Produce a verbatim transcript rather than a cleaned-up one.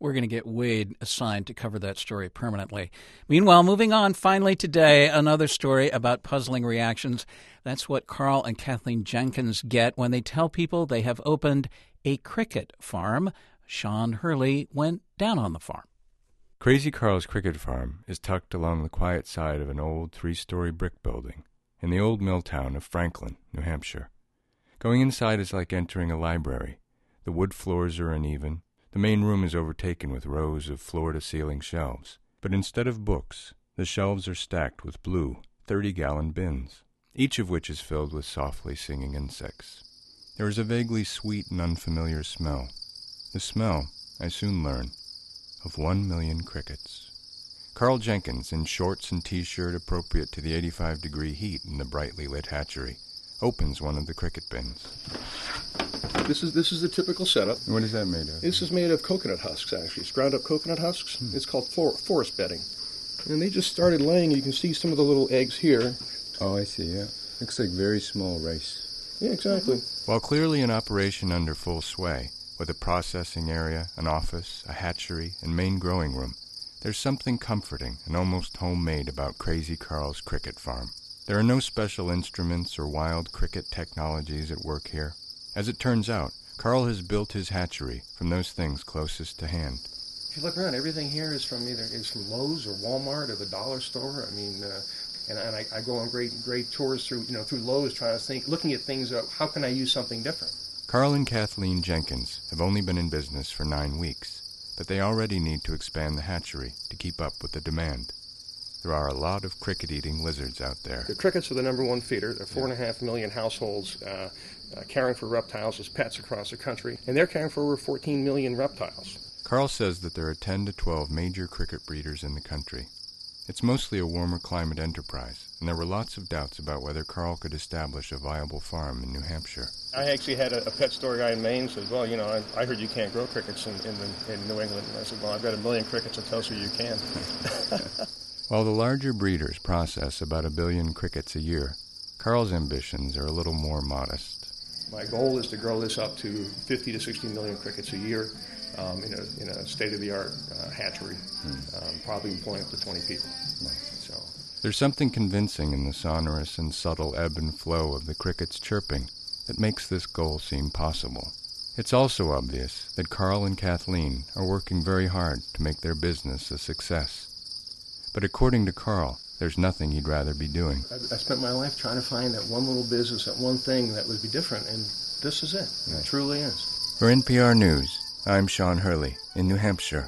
we're going to get Wade assigned to cover that story permanently. Meanwhile, moving on, finally today, another story about puzzling reactions. That's what Carl and Kathleen Jenkins get when they tell people they have opened a cricket farm. Sean Hurley went down on the farm. Crazy Carl's cricket farm is tucked along the quiet side of an old three-story brick building in the old mill town of Franklin, New Hampshire. Going inside is like entering a library. The wood floors are uneven. The main room is overtaken with rows of floor-to-ceiling shelves. But instead of books, the shelves are stacked with blue, thirty-gallon bins, each of which is filled with softly singing insects. There is a vaguely sweet and unfamiliar smell. The smell, I soon learn, of one million crickets. Carl Jenkins, in shorts and T-shirt appropriate to the eighty-five degree heat in the brightly lit hatchery, opens one of the cricket bins. This is this is the typical setup. What is that made of? This is made of coconut husks, actually. It's ground up coconut husks. Hmm. It's called for, forest bedding. And they just started laying. You can see some of the little eggs here. Oh, I see, yeah. Looks like very small rice. Yeah, exactly. While clearly in operation under full sway, with a processing area, an office, a hatchery, and main growing room, there's something comforting and almost homemade about Crazy Carl's cricket farm. There are no special instruments or wild cricket technologies at work here. As it turns out, Carl has built his hatchery from those things closest to hand. If you look around, everything here is from either is from Lowe's or Walmart or the dollar store. I mean, uh, and, and I, I go on great great tours through you know through Lowe's trying to think, looking at things. Uh, how can I use something different? Carl and Kathleen Jenkins have only been in business for nine weeks, but they already need to expand the hatchery to keep up with the demand. There are a lot of cricket-eating lizards out there. The crickets are the number one feeder. There are four and a half million households uh, uh, caring for reptiles as pets across the country, and they're caring for over fourteen million reptiles. Carl says that there are ten to twelve major cricket breeders in the country. It's mostly a warmer climate enterprise, and there were lots of doubts about whether Carl could establish a viable farm in New Hampshire. I actually had a, a pet store guy in Maine said, well, you know, I, I heard you can't grow crickets in, in, the, in New England. And I said, well, I've got a million crickets that tells you you can. While the larger breeders process about a billion crickets a year, Carl's ambitions are a little more modest. My goal is to grow this up to fifty to sixty million crickets a year um, in, a, in a state-of-the-art uh, hatchery, hmm. um, probably employing up to twenty people. So there's something convincing in the sonorous and subtle ebb and flow of the crickets chirping that makes this goal seem possible. It's also obvious that Carl and Kathleen are working very hard to make their business a success. But according to Carl, there's nothing he'd rather be doing. I, I spent my life trying to find that one little business, that one thing that would be different, and this is it. Right. It truly is. For N P R News, I'm Sean Hurley in New Hampshire.